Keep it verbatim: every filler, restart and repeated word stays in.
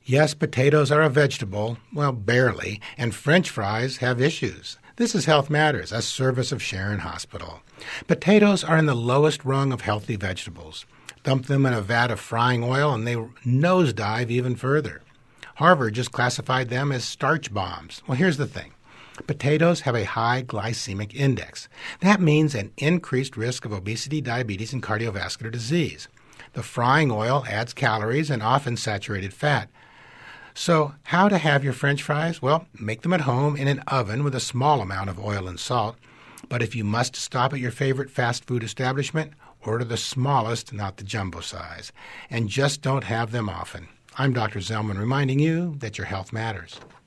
Yes, potatoes are a vegetable, well, barely, and French fries have issues. This is Health Matters, a service of Sharon Hospital. Potatoes are in the lowest rung of healthy vegetables. Dump them in a vat of frying oil and they nosedive even further. Harvard just classified them as starch bombs. Well, here's the thing. Potatoes have a high glycemic index. That means an increased risk of obesity, diabetes, and cardiovascular disease. The frying oil adds calories and often saturated fat. So how to have your French fries? Well, make them at home in an oven with a small amount of oil and salt. But if you must stop at your favorite fast food establishment, order the smallest, not the jumbo size. And just don't have them often. I'm Doctor Zellman reminding you that your health matters.